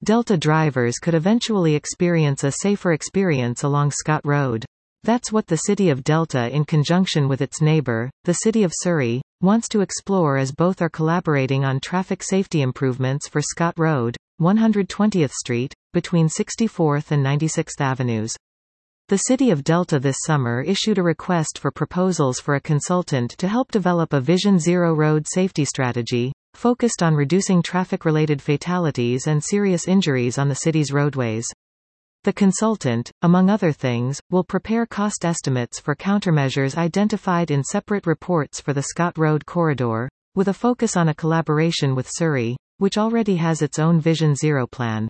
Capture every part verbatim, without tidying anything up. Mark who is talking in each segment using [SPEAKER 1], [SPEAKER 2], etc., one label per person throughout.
[SPEAKER 1] Delta drivers could eventually experience a safer experience along Scott Road. That's what the city of Delta, in conjunction with its neighbor, the city of Surrey, wants to explore, as both are collaborating on traffic safety improvements for Scott Road, one hundred twentieth Street, between sixty-fourth and ninety-sixth Avenues. The city of Delta this summer issued a request for proposals for a consultant to help develop a Vision Zero road safety strategy, focused on reducing traffic-related fatalities and serious injuries on the city's roadways. The consultant, among other things, will prepare cost estimates for countermeasures identified in separate reports for the Scott Road corridor, with a focus on a collaboration with Surrey, which already has its own Vision Zero plan.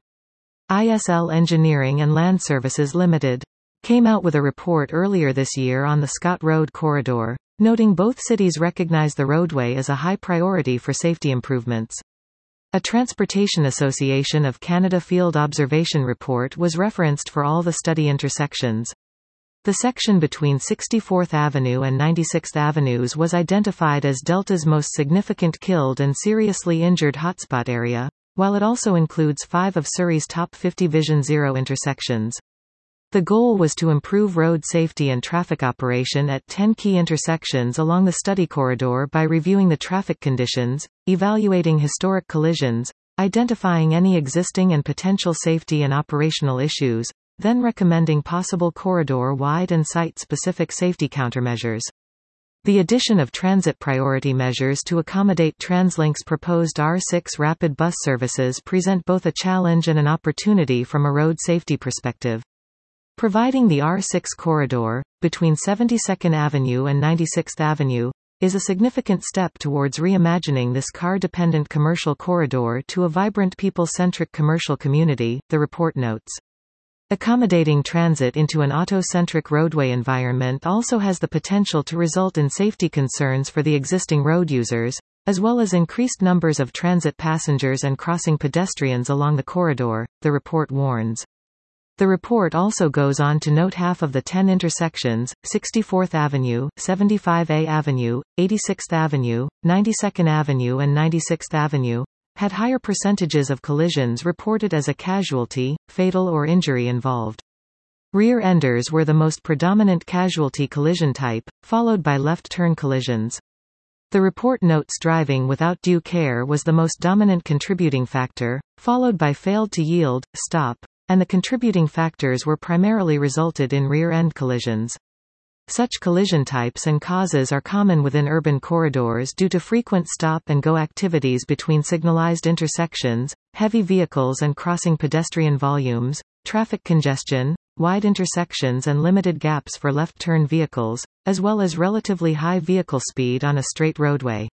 [SPEAKER 1] I S L Engineering and Land Services Limited came out with a report earlier this year on the Scott Road corridor, noting both cities recognize the roadway as a high priority for safety improvements. A Transportation Association of Canada field observation report was referenced for all the study intersections. The section between sixty-fourth Avenue and ninety-sixth Avenues was identified as Delta's most significant killed and seriously injured hotspot area, while it also includes five of Surrey's top fifty Vision Zero intersections. The goal was to improve road safety and traffic operation at ten key intersections along the study corridor by reviewing the traffic conditions, evaluating historic collisions, identifying any existing and potential safety and operational issues, then recommending possible corridor-wide and site-specific safety countermeasures. The addition of transit priority measures to accommodate TransLink's proposed R six rapid bus services present both a challenge and an opportunity from a road safety perspective. Providing the R six corridor, between seventy-second Avenue and ninety-sixth Avenue, is a significant step towards reimagining this car-dependent commercial corridor to a vibrant people-centric commercial community, the report notes. Accommodating transit into an auto-centric roadway environment also has the potential to result in safety concerns for the existing road users, as well as increased numbers of transit passengers and crossing pedestrians along the corridor, the report warns. The report also goes on to note half of the ten intersections, sixty-fourth Avenue, seventy-fifth Avenue, eighty-sixth Avenue, ninety-second Avenue and ninety-sixth Avenue, had higher percentages of collisions reported as a casualty, fatal or injury involved. Rear-enders were the most predominant casualty collision type, followed by left-turn collisions. The report notes driving without due care was the most dominant contributing factor, followed by failed to yield, stop, and the contributing factors were primarily resulted in rear-end collisions. Such collision types and causes are common within urban corridors due to frequent stop-and-go activities between signalized intersections, heavy vehicles and crossing pedestrian volumes, traffic congestion, wide intersections and limited gaps for left-turn vehicles, as well as relatively high vehicle speed on a straight roadway.